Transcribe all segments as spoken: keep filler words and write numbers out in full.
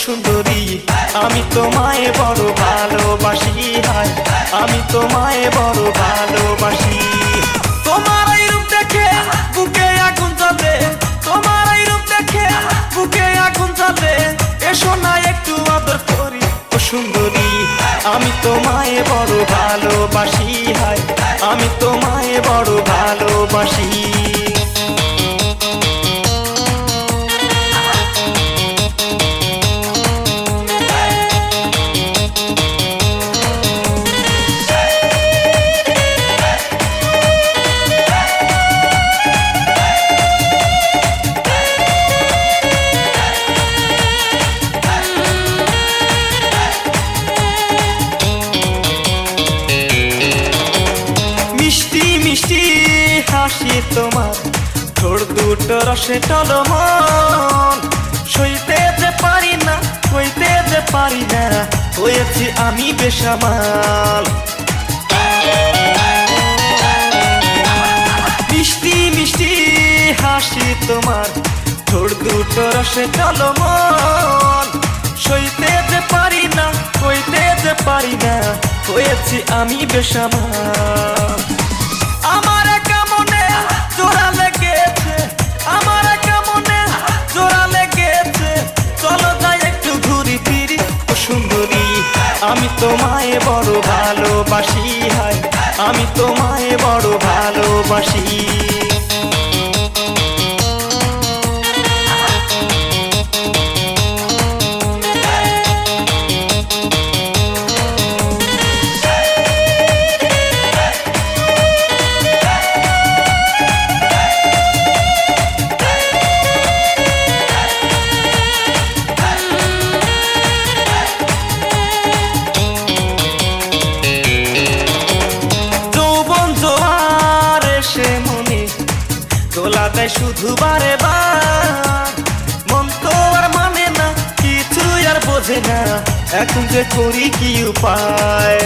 সুন্দরী আমি তোমায় বড় ভালোবাসি, হায় আমি তোমায় বড় ভালোবাসি। তোমার এই রূপ দেখে বুকে আগুন জ্বলে, তোমার এই রূপ দেখে বুকে আগুন জ্বলে, এসো না একটু আদর করি ও সুন্দরী আমি তোমায় বড় ভালোবাসি, হায় আমি তোমায় বড় ভালোবাসি। মিষ্টি মিষ্টি হাসি তোমার, ঠোঁট দুটো রসে টলমল, সইতে যে পারি না সইতে যে পারি না, হয়েছি আমি বেসামাল। মিষ্টি মিষ্টি হাসি তোমার, ঠোঁট দুটো রসে টলমল, সইতে যে পারি না সইতে যে পারি না, হয়েছি আমি বেসামাল। আমার কেমনে জোড়া লেগেছে, আমার কেমনে জোড়া লেগেছে, চলো যাই একটু ঘুরি ফিরি ও সুন্দরী আমি তোমায় বড় ভালোবাসি, হায় আমি তোমায় বড় ভালোবাসি। দোলা দেয় শুধু বারে বার, মন তো আর মানে না কিছু আর বোঝে না, এখন যে করি কি উপায়।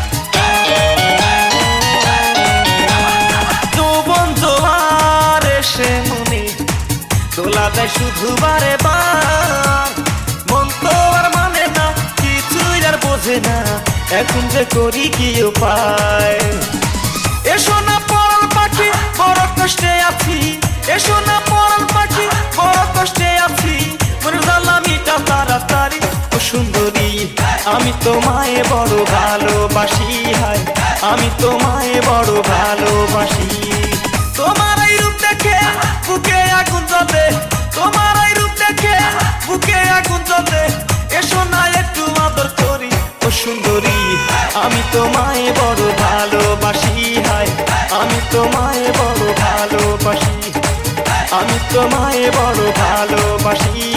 যৌবন জোয়ার এসে মনে দোলা দেয় শুধু বারে বার, মন তো আর মানে না কিছু আর বোঝে না, এখন যে করি কি উপায়। এসো না পরাণ পাখি বড় কষ্টে আছি, এসো না পরাণ পাখি বড় কষ্টে আছি, মনে জ্বালা মিটা তাড়াতাড়ি ও সুন্দরী আমি তোমায় বড় ভালোবাসি, হায় আমি তোমায় বড় ভালোবাসি। তোমার এই রূপ দেখে বুকে আগুন জ্বলে, তোমার এই রূপ দেখে বুকে আগুন জ্বলে, এসো না একটু আদর করি ও সুন্দরী আমি তোমায় বড় ভালোবাসি, হায় আমি তোমায় বড় ভালোবাসি, আমি তোমায় বড় ভালোবাসি।